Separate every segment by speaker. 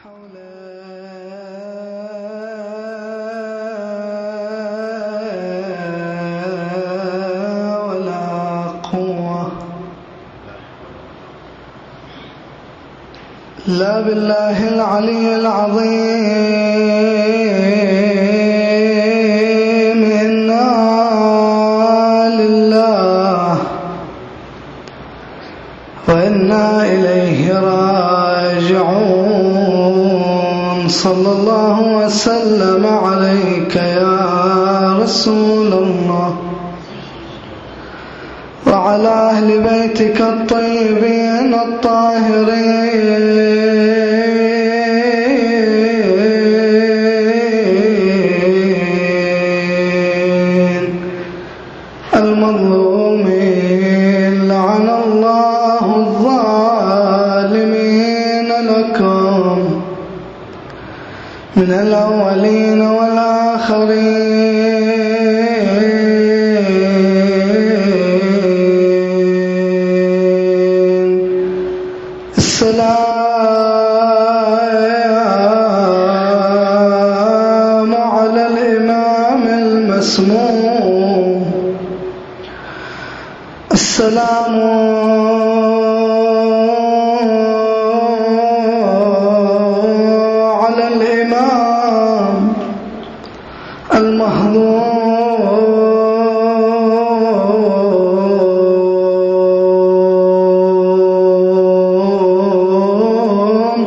Speaker 1: حول ولا قوة لا بالله العلي العظيم. إنا لله وإنا إليه راجعون. صلى الله وسلم عليك يا رسول الله وعلى أهل بيتك الطيبين الطاهرين المظلومين. لعن الله الظالمين لكم من الأولين والآخرين. السلام على الإمام المسموم. السلام على الإمام المهضوم.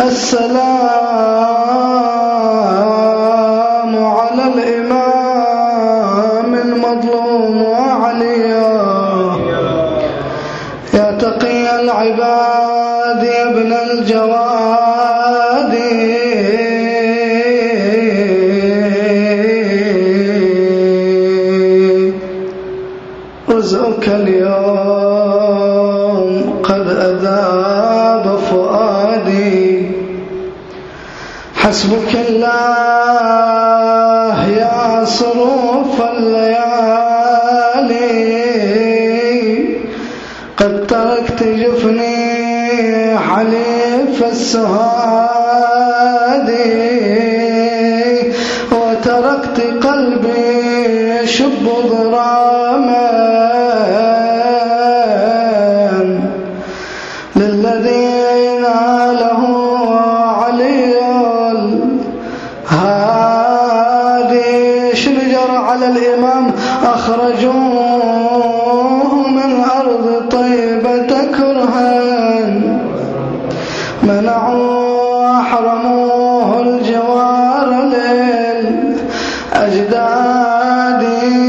Speaker 1: السلام على الإمام المظلوم وعليا يا تقي العباد يا ابن الجواد. رزقك اليوم قد أذاب فؤادي. حسبك الله يا صروف الليالي. قد تركت جفني حليف السهاد وتركت قلبي يشب ضراما للذين له علي الهادي. شجر على الإمام أخرجوه من أرض طيبة كرها منعوا أحرموه الجوار للأجداد.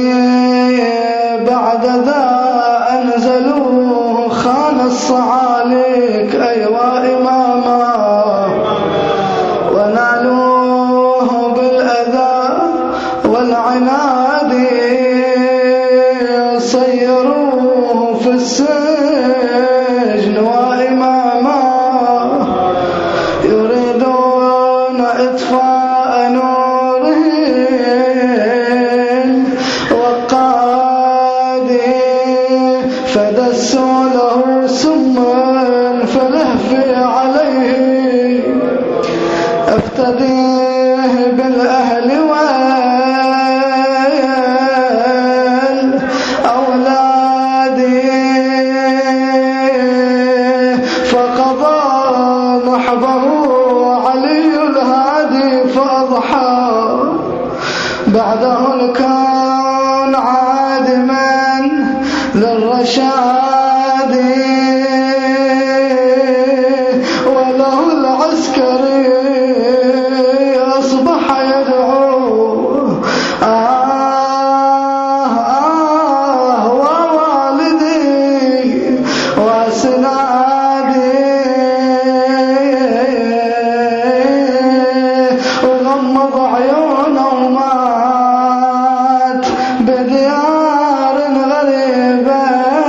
Speaker 1: بعد ذا أنزلوه خان الصعاليك أيوا إماما ونالوه بالأذى والعناد. صيروه في السجن وإماما يريدون إطفاء نوره وقادي. فدسوا له سما فلهفي عليه افتديه بالأهل والأولاد. فقضى نحبه علي الهادي فأضحى بعده الكون عادما للرشاد. وله العسكري أصبح يدعو ووالدي وسنادي. وغمض عيونه ومات بديار غريبة.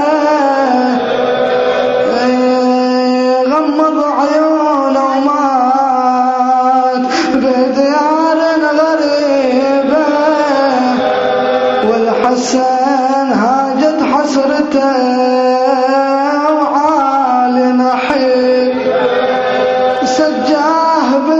Speaker 1: غمض عيونه ومات بديار غريبة. والحسن هاجت حسرته وعالي نحيب سجاه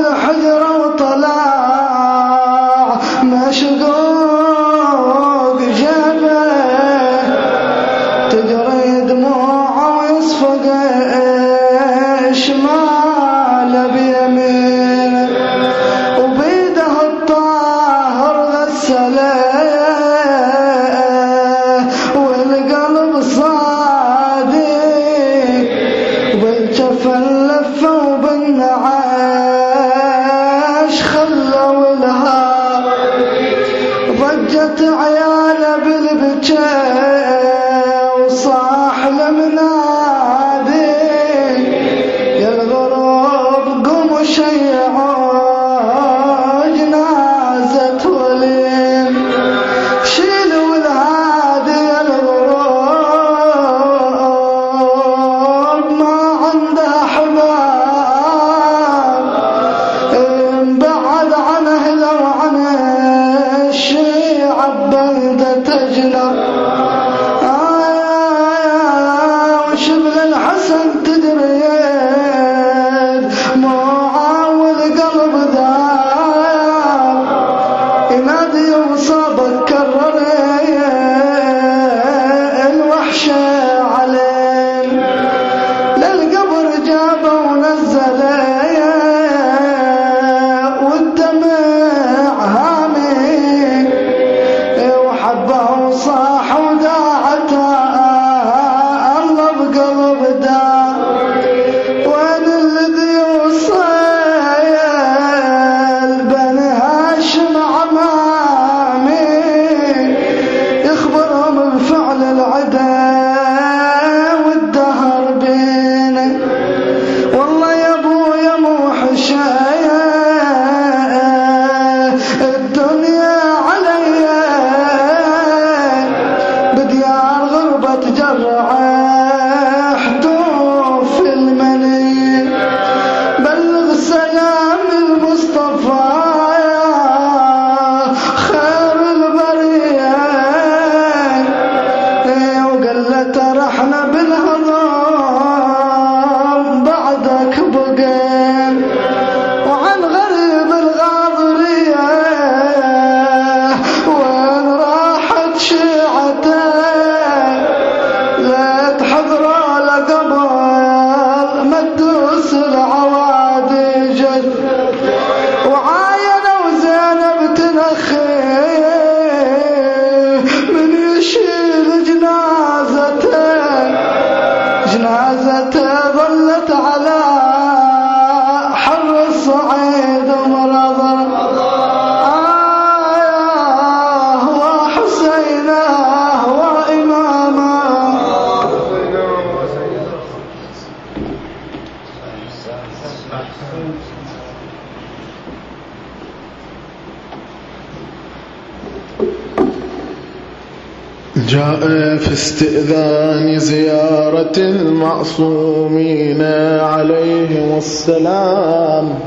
Speaker 2: جاء في استئذان زيارة المعصومين عليهم السلام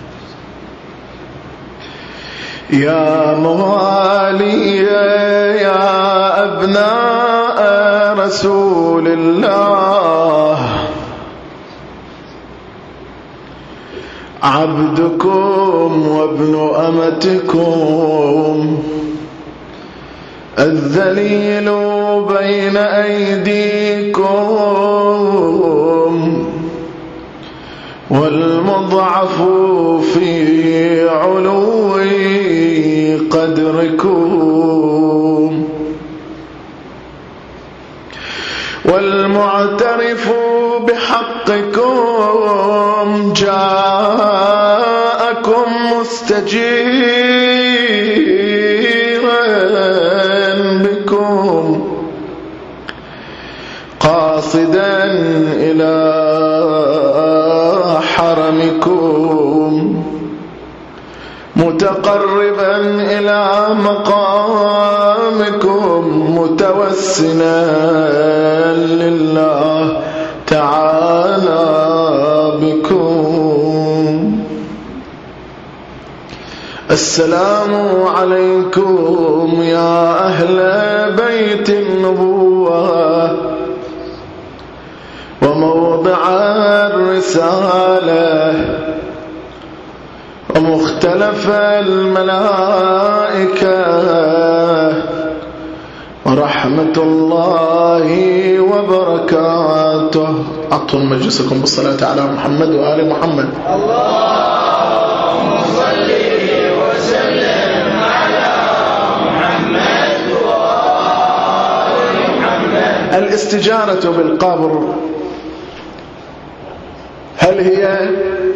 Speaker 2: يا موالي يا أبناء رسول الله عبدكم وابن أمتكم الذليل بين أيديكم والمضعف في علو قدركم والمعترف بحقكم جاءكم مستجيرا بكم قاصدا إلى حرمكم متقربا إلى مقامكم متوسلا لله تعالى بكم السلام عليكم يا أهل بيت النبوة وموضع الرسالة ومختلف الملائكة ورحمة الله وبركاته. أطول مجلسكم بالصلاة على محمد وآل محمد.
Speaker 3: اللهم صل وسلم على محمد وآل محمد.
Speaker 2: الاستجارة بالقبر هل هي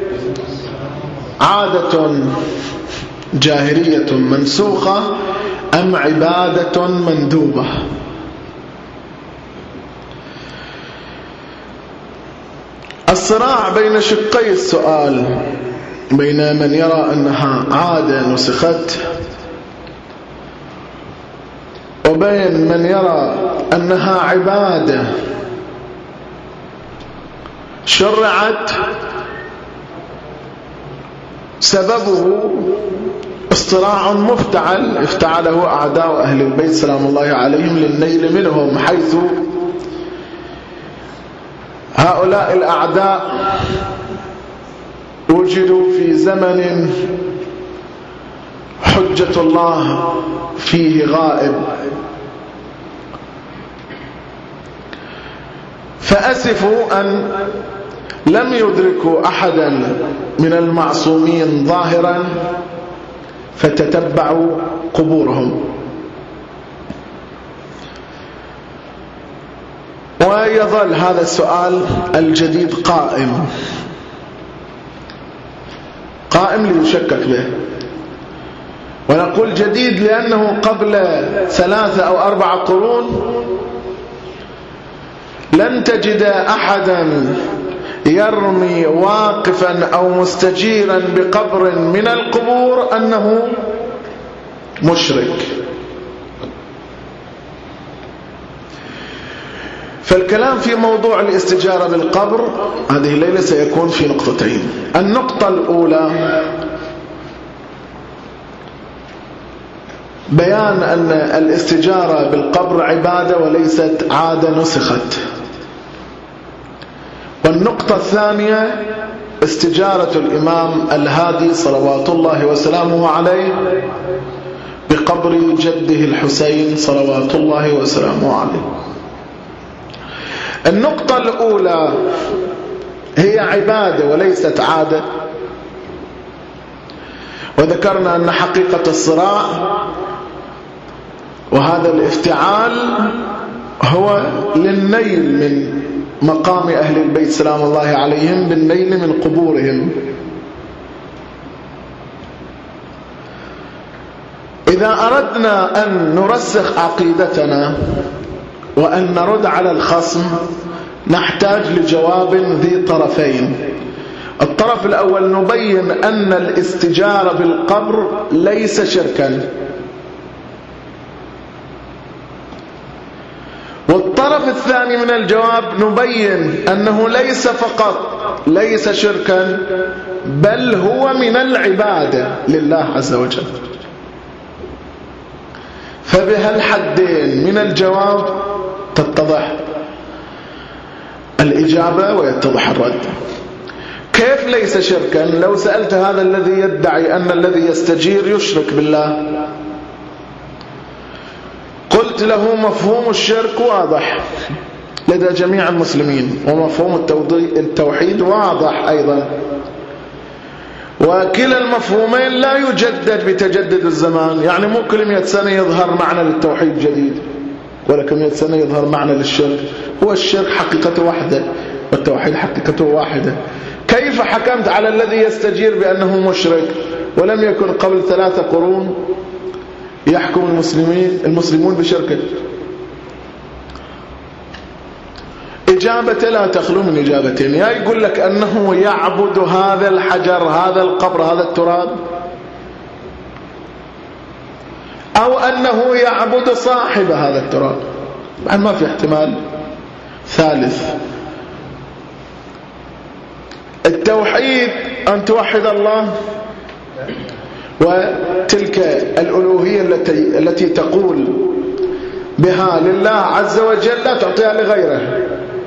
Speaker 2: عادة جاهلية منسوخة أم عبادة مندوبة؟ الصراع بين شقي السؤال بين من يرى أنها عادة نسخت وبين من يرى أنها عبادة شرعت سببه اصطراع مفتعل افتعله أعداء أهل البيت سلام الله عليهم للنيل منهم، حيث هؤلاء الأعداء وجدوا في زمن حجة الله فيه غائب، فأسفوا أن لم يدركوا أحدا من المعصومين ظاهرا فتتبعوا قبورهم. ويظل هذا السؤال الجديد قائم ليشكك به، ونقول جديد لأنه قبل 3 أو 4 قرون لن تجد أحدا يرمي واقفا أو مستجيرا بقبر من القبور أنه مشرك. فالكلام في موضوع الاستجارة بالقبر هذه الليلة سيكون في نقطتين. النقطة الأولى بيان أن الاستجارة بالقبر عبادة وليست عادة نسخت. والنقطة الثانية استجارة الإمام الهادي صلوات الله وسلامه عليه بقبر جده الحسين صلوات الله وسلامه عليه. النقطة الأولى هي عبادة وليست عادة، وذكرنا أن حقيقة الصراع وهذا الافتعال هو للنيل من مقام أهل البيت سلام الله عليهم بالنيل من قبورهم. إذا أردنا أن نرسخ عقيدتنا وأن نرد على الخصم نحتاج لجواب ذي طرفين، الطرف الأول نبين أن الاستجارة بالقبر ليس شركا، والطرف الثاني من الجواب نبين أنه ليس فقط ليس شركا بل هو من العبادة لله عز وجل. فبهالحدين من الجواب تتضح الإجابة ويتضح الرد. كيف ليس شركا؟ لو سألت هذا الذي يدعي أن الذي يستجير يشرك بالله، قلت له مفهوم الشرك واضح لدى جميع المسلمين، ومفهوم التوحيد واضح أيضا، وكلا المفهومين لا يجدد بتجدد الزمان. يعني مو كل 100 سنة يظهر معنى للتوحيد جديد، ولا كل 100 سنة يظهر معنى للشرك. هو الشرك حقيقته واحدة والتوحيد حقيقته واحدة. كيف حكمت على الذي يستجير بأنه مشرك ولم يكن قبل 3 قرون يحكم المسلمون بشركه؟ إجابة لا تخلو من إجابتين: يا يقول لك أنه يعبد هذا الحجر، هذا القبر، هذا التراب، أو أنه يعبد صاحب هذا التراب. يعني ما في احتمال ثالث. التوحيد أن توحد الله، وتلك الألوهية التي تقول بها لله عز وجل لا تعطيها لغيره.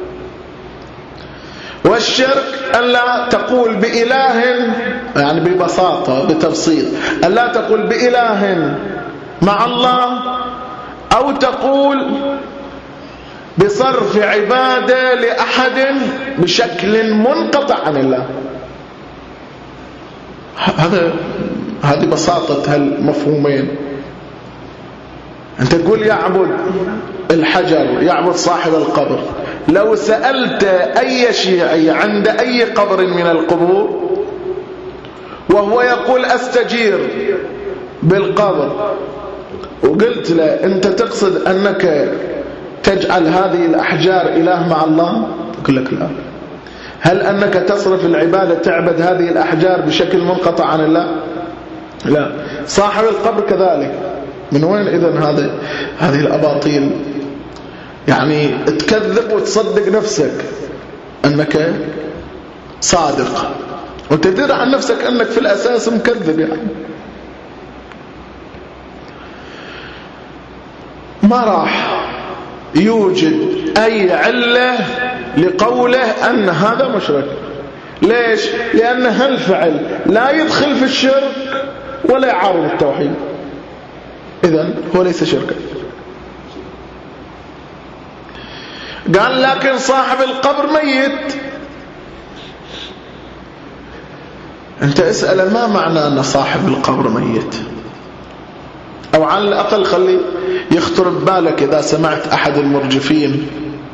Speaker 2: والشرك أن لا تقول بإله، يعني ببساطة بتبسيط، أن لا تقول بإله مع الله، أو تقول بصرف عبادة لأحد بشكل منقطع عن الله. هذه بساطة هالمفهومين. أنت تقول يعبد الحجر، يعبد صاحب القبر. لو سألت أي شيعي عند أي قبر من القبور وهو يقول أستجير بالقبر، وقلت له أنت تقصد أنك تجعل هذه الأحجار إله مع الله؟ يقول لك لا. هل أنك تصرف العبادة تعبد هذه الأحجار بشكل منقطع عن الله؟ لا. صاحب القبر كذلك. من وين إذن هذه الأباطيل؟ يعني تكذب وتصدق نفسك أنك صادق، وتدري عن نفسك أنك في الأساس مكذب. يعني ما راح يوجد أي علة لقوله أن هذا مشرك. ليش؟ لأن هالفعل لا يدخل في الشرك ولا يعارض التوحيد، إذن هو ليس شركا. قال لكن صاحب القبر ميت. أنت اسأل ما معنى أن صاحب القبر ميت، أو على الأقل خلي يخطر ببالك إذا سمعت أحد المرجفين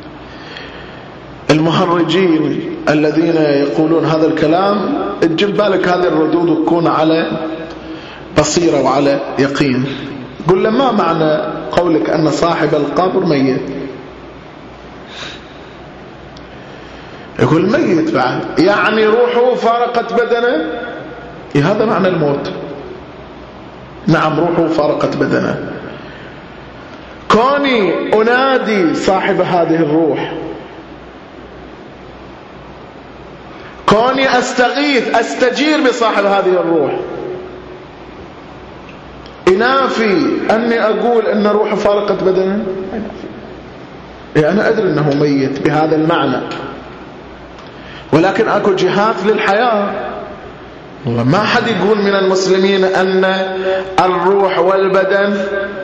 Speaker 2: المهرجين الذين يقولون هذا الكلام، تجيب بالك هذه الردود وتكون على بصيرة وعلى يقين. قل له ما معنى قولك أن صاحب القبر ميت؟ يقول ميت بعد، يعني روحه فارقت بدنه. هذا معنى الموت. نعم، روحه فارقت بدنه. كوني أنادي صاحب هذه الروح، كوني أستجير بصاحب هذه الروح، إنافي أني أقول أن روحه فارقت بدنه؟ أنا أدري أنه ميت بهذا المعنى، ولكن أكو جهات للحياة. ما حد يقول من المسلمين أن الروح والبدن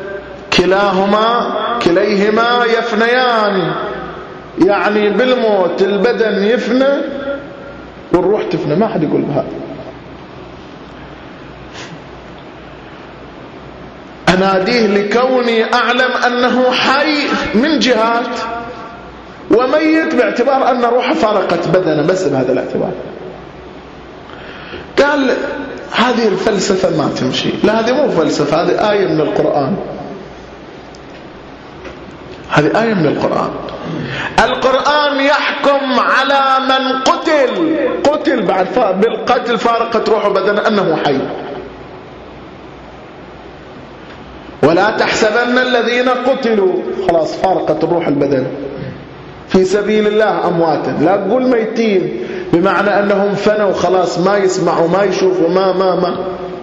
Speaker 2: كليهما يفنيان، يعني بالموت البدن يفنى والروح تفنى. ما حد يقول بهذا. أناديه لكوني أعلم أنه حي من جهات، وميت باعتبار أن روحه فارقت بدنه، بس بهذا الاعتبار. قال هذه الفلسفة ما تمشي. لا، هذه مو فلسفة، هذه آية من القرآن. هذه آية من القرآن. القرآن يحكم على من قتل بعد بالقتل فارقت روحه بدنا أنه حي. ولا تحسبن الذين قتلوا خلاص فارقت الروح البدن في سبيل الله أمواتا. لا تقول ميتين بمعنى أنهم فنوا خلاص ما يسمعوا ما يشوفوا ما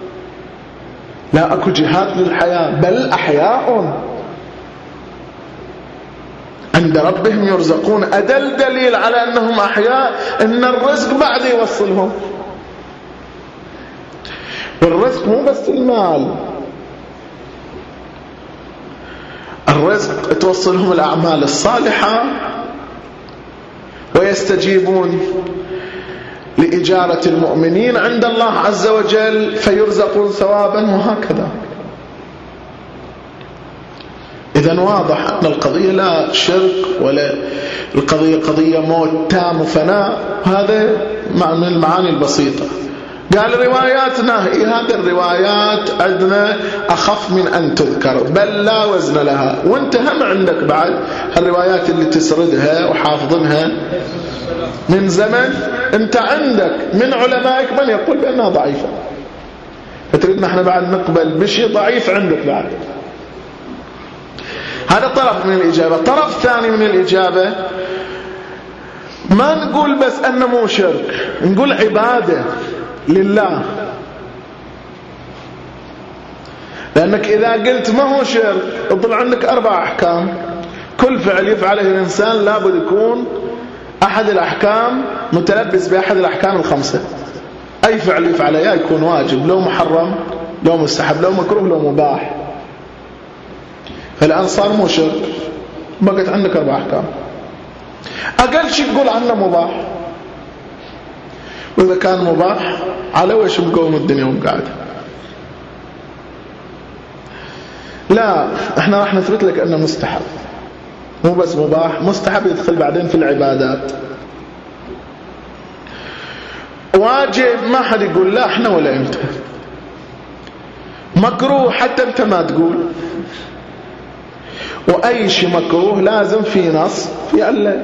Speaker 2: لا أكو جهات للحياة، بل أحياء عند ربهم يرزقون. أدل دليل على أنهم أحياء أن الرزق بعد يوصلهم. والرزق مو بس المال، الرزق توصلهم الأعمال الصالحة ويستجيبون لإجارة المؤمنين عند الله عز وجل فيرزقون ثوابا وهكذا. إذن واضح أن القضية لا شرك ولا القضية قضية موت تام وفناء. هذا من المعاني البسيطة. قال روايات نهي، هذه الروايات عندنا أخف من أن تذكر بل لا وزن لها. وانت هم عندك بعد الروايات اللي تسردها وحافظنها من زمن، انت عندك من علمائك من يقول بأنها ضعيفة، فتريد نحن بعد نقبل بشيء ضعيف عندك بعد. هذا طرف من الإجابة. طرف ثاني من الإجابة ما نقول بس أنه مو شرك، نقول عبادة لله. لأنك إذا قلت ما هو شرك يطلع عندك 4 أحكام. كل فعل يفعله الإنسان لابد يكون أحد الأحكام متلبس بأحد الأحكام ال5. أي فعل يفعله يا يكون واجب لو محرم لو مستحب لو مكروه لو مباح. فالآن صار مو شرك، بقت عندك 4 أحكام. أقل شيء تقول عنه مباح، وإذا كان مباح على وش مقوم الدنيا ومقعد. لا، احنا راح نثبت لك أنه مستحب، مو بس مباح، مستحب يدخل بعدين في العبادات. واجب ما حد يقول لا احنا ولا انت. مكروه حتى انت ما تقول. وأي شيء مكروه لازم في نص في الله.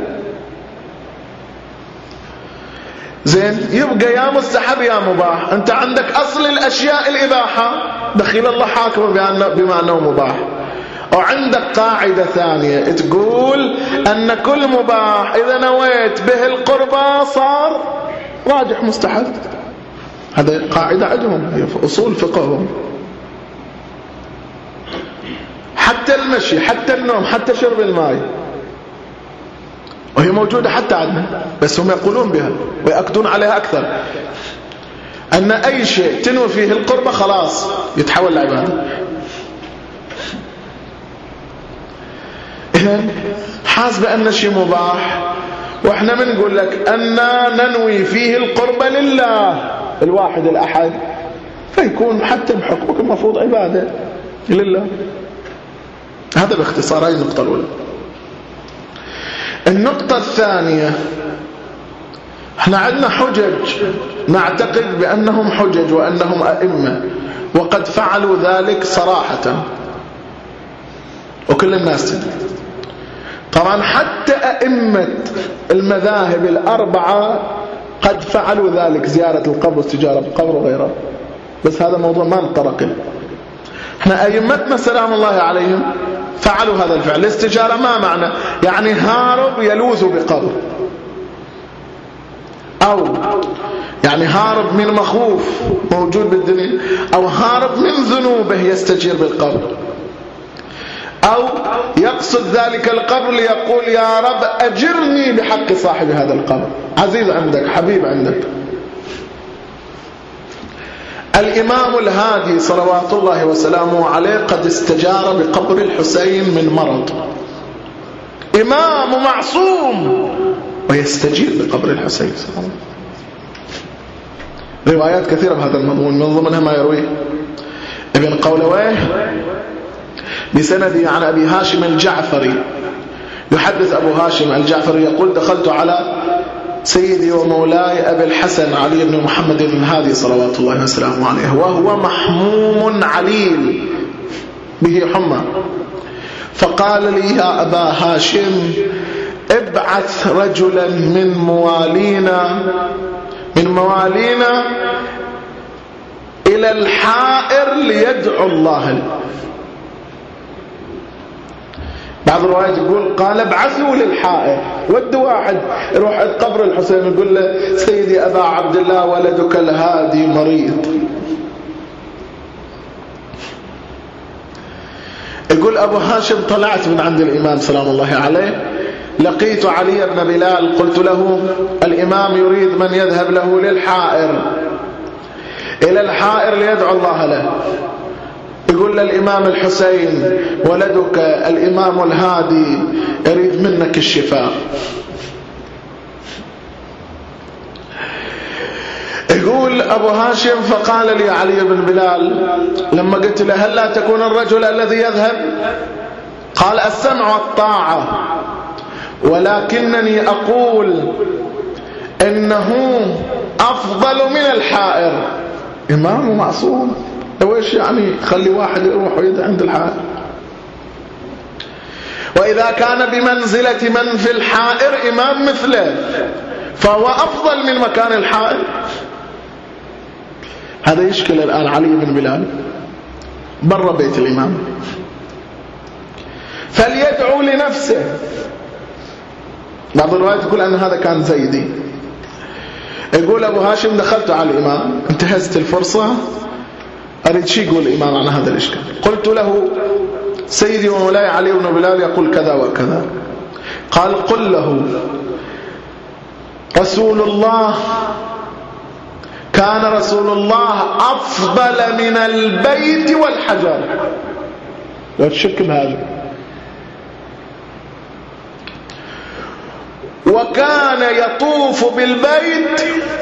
Speaker 2: زين، يبقى يا مستحب يا مباح. انت عندك أصل الأشياء الإباحة، دخيل الله حاكم بما أنه مباح. وعندك قاعدة ثانية تقول أن كل مباح إذا نويت به القربة صار راجح مستحب. هذا قاعدة عندهم، هي في أصول فقههم. حتى المشي حتى النوم حتى شرب الماء، وهي موجودة حتى عندنا، بس هم يقولون بها ويأكدون عليها أكثر، أن أي شيء تنوي فيه القربة خلاص يتحول لعبادة. إذن حاسب أن شيء مباح وإحنا بنقول لك أننا ننوي فيه القربة لله الواحد الأحد، فيكون حتى بحكمك المفروض عبادة لله. هذا باختصار هذه النقطة الأولى. النقطة الثانية، احنا عندنا حجج نعتقد بأنهم حجج وأنهم أئمة وقد فعلوا ذلك صراحة وكل الناس تدري. طبعا حتى أئمة المذاهب ال4 قد فعلوا ذلك، زيارة القبر واستجارة القبر وغيره، بس هذا موضوع ما نتطرق له. احنا أئمتنا سلام الله عليهم فعلوا هذا الفعل. الاستجارة ما معنى؟ يعني هارب يلوذ بقبر، أو يعني هارب من مخوف موجود بالدنيا، أو هارب من ذنوبه يستجير بالقبر، أو يقصد ذلك القبر ليقول يا رب أجرني بحق صاحب هذا القبر، عزيز عندك حبيب عندك. الإمام الهادي صلوات الله وسلامه عليه قد استجار بقبر الحسين من مرض، إمام معصوم ويستجير بقبر الحسين. روايات كثيرة بهذا المضمون، من ضمنها ما يرويه ابن قولويه بسنده عن أبي هاشم الجعفري. يحدث أبو هاشم الجعفري يقول دخلت على سيدي ومولاي أبي الحسن علي بن محمد بن الهادي صلوات الله وسلامه عليه وهو محموم عليل به حمى، فقال لي يا أبا هاشم ابعث رجلا من موالينا إلى الحائر ليدعو الله له. بعض الروايات يقول قال ابعثوا للحائر، ودوا واحد يروح قبر الحسين يقول له سيدي أبا عبد الله ولدك الهادي مريض. يقول أبو هاشم طلعت من عند الإمام سلام الله عليه، لقيت علي بن بلال قلت له الإمام يريد من يذهب له للحائر إلى الحائر ليدعو الله له. يقول للإمام الحسين ولدك الإمام الهادي يريد منك الشفاء. يقول أبو هاشم فقال لي علي بن بلال لما قلت له هل لا تكون الرجل الذي يذهب؟ قال السمع والطاعة، ولكنني أقول إنه أفضل من الحائر. إمام معصوم، وإيش يعني خلي واحد يروح ويدعي عند الحائر؟ وإذا كان بمنزلة من في الحائر إمام مثله فهو أفضل من مكان الحائر. هذا يشكل الآن علي بن بلال برا بيت الإمام، فليدعو لنفسه. بعض الروايات يقول أن هذا كان زيدي. يقول أبو هاشم دخلت على الإمام انتهزت الفرصة أريد شيء يقول الإمام عن هذا الإشكال. قلت له سيدي ومولاي علي بن بلال يقول كذا وكذا. قال قل له رسول الله كان رسول الله أفضل من البيت والحجر. لا تشك بهذا. وكان يطوف بالبيت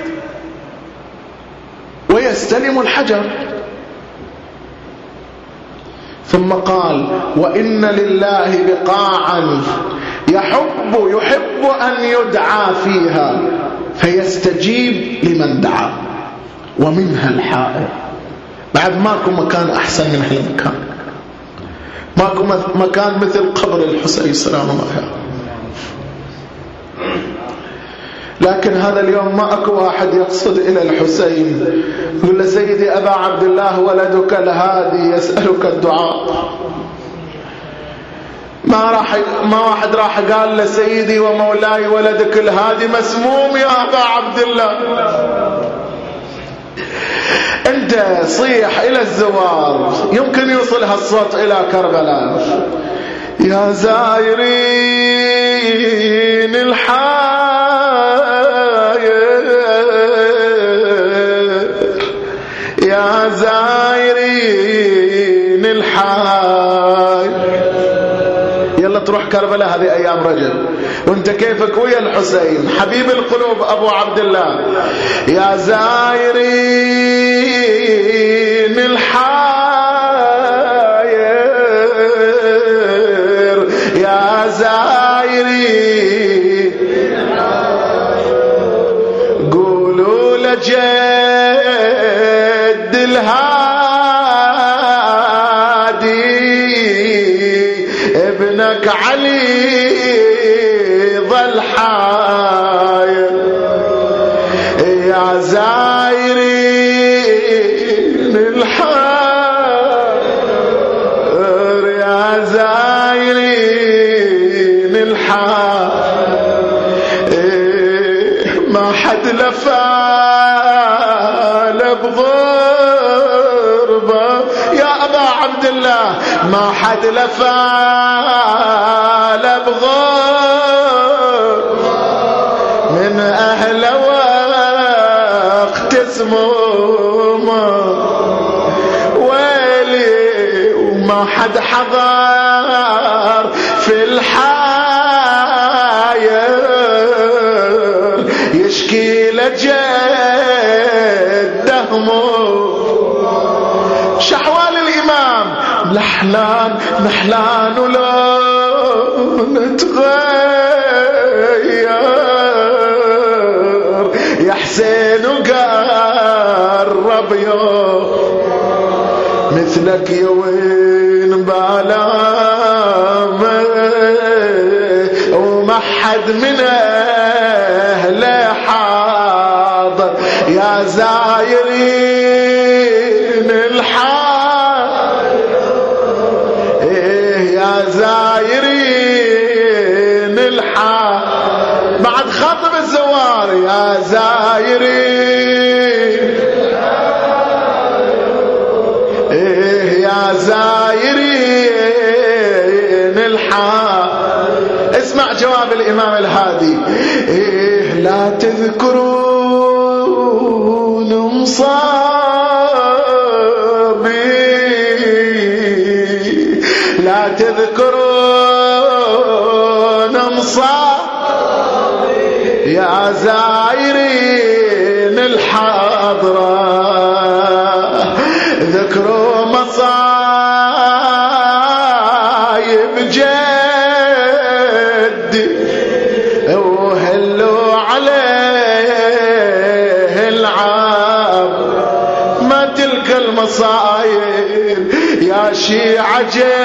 Speaker 2: ويستلم الحجر. ثم قال وإن لله بقاعا يحب أن يدعى فيها فيستجيب لمن دعا، ومنها الحائر. بعد ماكو مكان أحسن من هالمكان، ماكو مكان مثل قبر الحسين سلام الله عليه. لكن هذا اليوم ما أكو واحد يقصد إلى الحسين يقول له سيدي أبا عبد الله ولدك الهادي يسألك الدعاء. ما واحد راح قال له سيدي ومولاي ولدك الهادي مسموم يا أبا عبد الله. أنت صيح إلى الزوار يمكن يوصل هالصوت إلى كربلاء. يا زائرين يا زائرين يلا تروح كربلاء هذه أيام رجب وانت كيفك ويا الحسين حبيب القلوب أبو عبد الله. يا زائرين يا زائرين قولوا لجد الهادي ابنك علي ظل حاير. يا زائرين الحائر يا زائرين الحائر ما حد لفال بغربة يا أبا عبد الله ما حد لفال بغربة من أهل وقت اسمه ويلي وما حد حضر في الحاير يشكي لجده شحوال الإمام نحلان ولا نتغير يا حسين وقرب يوم مثلك يوين بالامه وما حد حد من أهله حاضر يا زايرين الحاضر يا زايرين الحاضر بعد خطب الزوار يا زايرين يا زايرين الحاضر. اسمع جواب الإمام الهادي لا تذكرون مصابي لا تذكرون مصابي يا زائرين الحضرة ذكروا مصايب جدي وهلوا عليه العاب ما تلك المصايب يا شيعة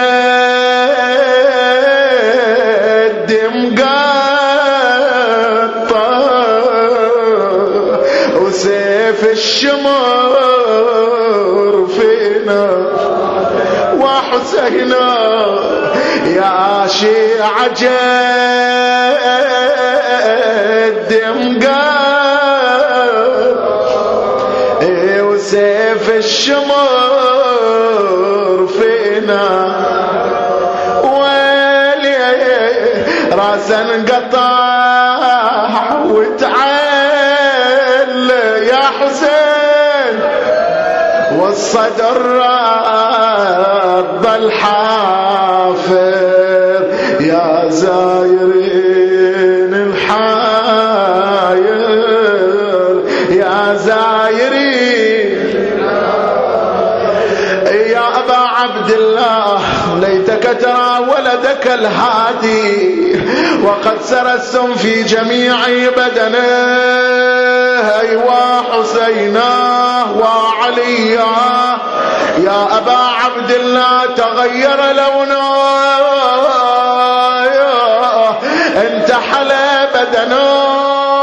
Speaker 2: جدي مقطع وسيف الشمر فينا وحسينا يا شيعة جدي مقطع وسيف الشمر فينا ويلي راسا انقطع وتعال يا حسين والصدر رد الحافر يا زايرين الحاير يا زايرين يا أبا عبد الله ليتك ترى ولدك الهادي وقد سرى السم في جميع بدنه أيوا حسيناه وعلياه يا أبا عبد الله تغير لونه انتحل بدنه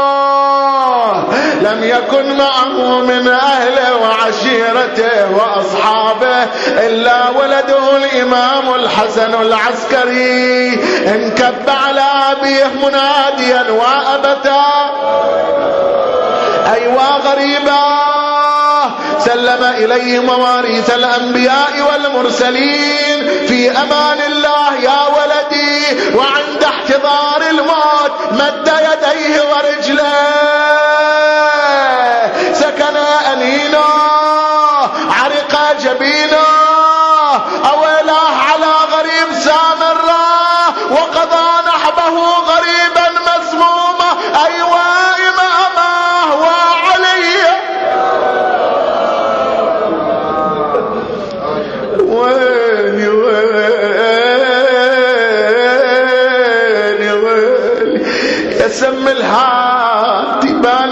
Speaker 2: لم يكن معه من أهله وعشيرته وأصحابه إلا ولده الإمام الحسن العسكري انكب على أبيه مناديا وأبتا أيوا غريبا سلم إليه مواريث الأنبياء والمرسلين في أمان الله يا ولدي وعند احتضار الموت مد يديه ورجليه سكن أنينا عرق جبينا أولاه على غريب سامرا وقضى نحبه غريبا مسموما أيوا إمامه وعليه ويلي ويلي ويلي يسم الهادي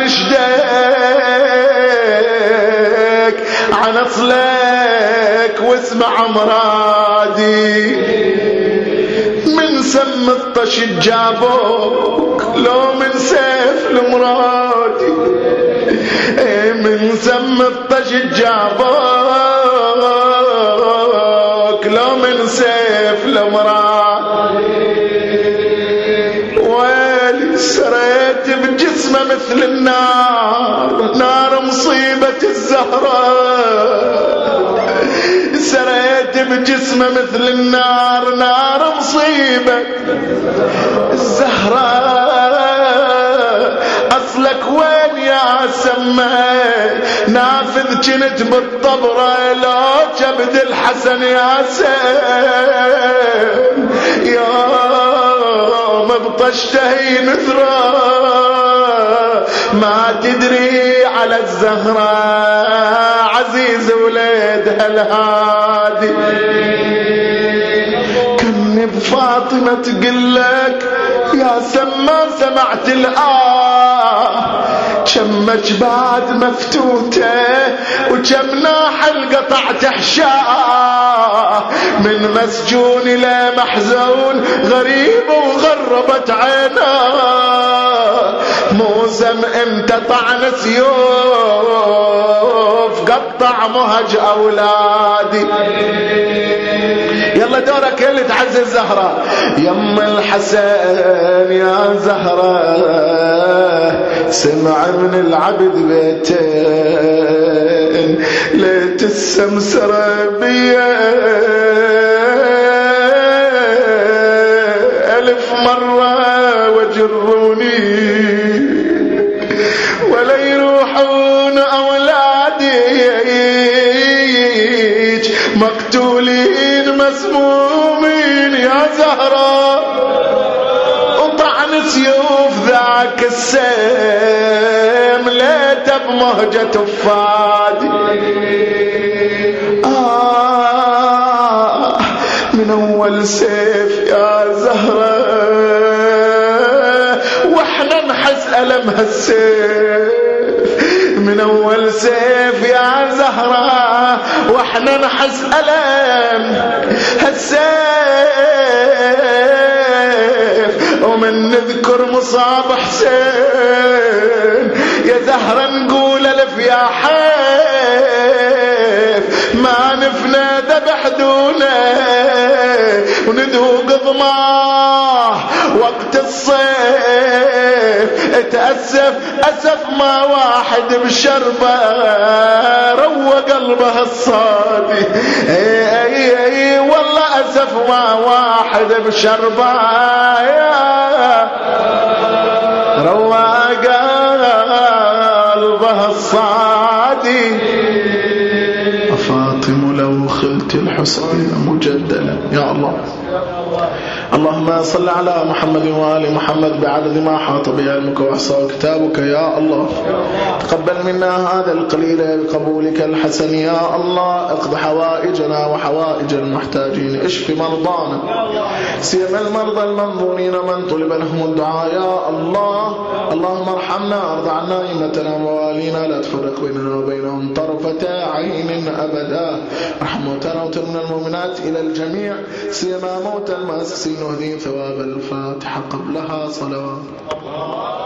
Speaker 2: بانشدك عن اصلك واسمع مرادي من سم الطش جابوك لو من سيف المرادي من سم الطش جابوك لو من سيف المرادي ويلي سريت بجسمه مثل النار نار مصيبة الزهراء سريت بجسمه مثل النار نار مصيبة الزهراء أصلك وين يا سمى نافذ كنت بالطبرة لو جبد الحسن يا سيم يا مبطشتهي نثرى ما تدري على الزهراء عزيز وليدها الهادي كني بفاطمة تقلك يا سما سمعت الآه كم مجبات مفتوتة وكم ناحل قطع تحشاه من مسجون إلى محزون غريب وغربت عيناه موسم امتى طعن سيوف قطع مهج أولادي يلا دورك يلي تعزي الزهرة يم الحسن يا زهرة سمع من العبد بيتين ليت السمسرة بيا 1000 مرة وجروني ولا يروحون أولادي مقتولين مسمومين يا زهرة وطعن سيوف ذاك السيم ليت بمهجة فادي من أول سيف يا زهرة واحنا نحس ألم هالسيف من أول سيف يا زهرة واحنا نحس ألم هالسيف ومن نذكر مصاب حسين يا زهرة نقول ألف يا حيف ما نفنى ذبح دونه وندوق ضماه وقت الصيف اتأسف أسف ما واحد بشربه روى قلبه الصادي اي والله أسف ما واحد بشربه روى قلبه الصادي فاطم لو خلت الحسين مجدلا يا الله اللهم صل على محمد وآل محمد بعدد ما حاط به علمك وأحصاه كتابك يا الله تقبل منا هذا القليل بقبولك الحسن يا الله اقض حوائجنا وحوائج المحتاجين اشف مرضانا سيما المرضى المنظورين من طلب لهم الدعاء يا الله اللهم ارحمنا ارض عنا ائمتنا ووالينا لا تفرق بيننا وبينهم طرفة عين أبدا ارحم موتانا وترمنا المؤمنات إلى الجميع سيما موتى المؤسسين واهدهم ثواب الفاتحة قبلها صلوات